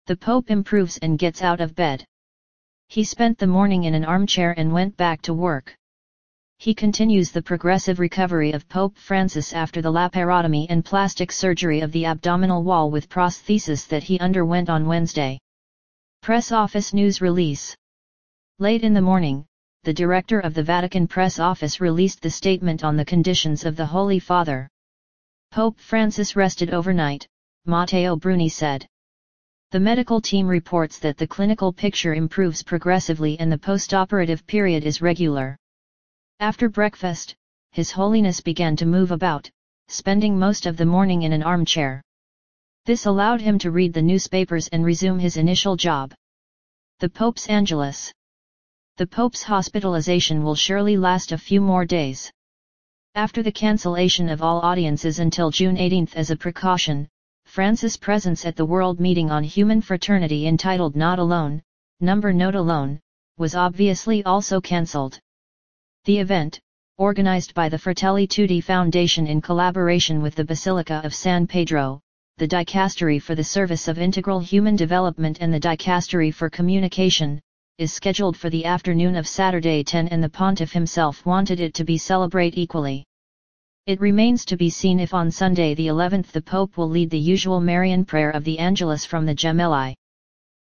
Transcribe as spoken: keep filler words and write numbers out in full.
The Pope improves and gets out of bed. He spent the morning in an armchair and went back to work. He continues the progressive recovery of Pope Francis after the laparotomy and plastic surgery of the abdominal wall with prosthesis that he underwent on Wednesday. Press Office News Release. Late in the morning, the director of the Vatican Press Office released the statement on the conditions of the Holy Father. Pope Francis rested overnight, Matteo Bruni said. The medical team reports that the clinical picture improves progressively and the postoperative period is regular. After breakfast, His Holiness began to move about, spending most of the morning in an armchair. This allowed him to read the newspapers and resume his initial job. The Pope's Angelus. The Pope's hospitalization will surely last a few more days. After the cancellation of all audiences until June eighteenth as a precaution, Francis' presence at the World Meeting on Human Fraternity entitled Not Alone, Number Note Alone, was obviously also cancelled. The event, organized by the Fratelli Tutti Foundation in collaboration with the Basilica of San Pedro, the Dicastery for the Service of Integral Human Development and the Dicastery for Communication, is scheduled for the afternoon of Saturday ten and the Pontiff himself wanted it to be celebrate equally. It remains to be seen if on Sunday the eleventh the Pope will lead the usual Marian prayer of the Angelus from the Gemelli.